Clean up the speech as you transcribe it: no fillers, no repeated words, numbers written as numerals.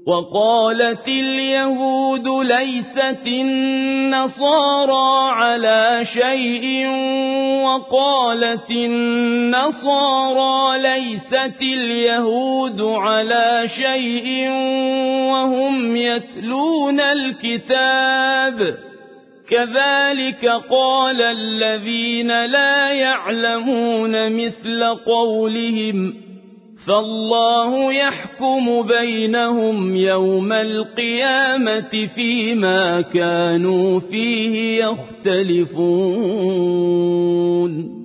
وقالت اليهود ليست النصارى على شيء وقالت النصارى ليست اليهود على شيء وهم يتلون الكتاب كذلك قال الذين لا يعلمون مثل قولهم فالله يحكم بينهم يوم القيامة فيما كانوا فيه يختلفون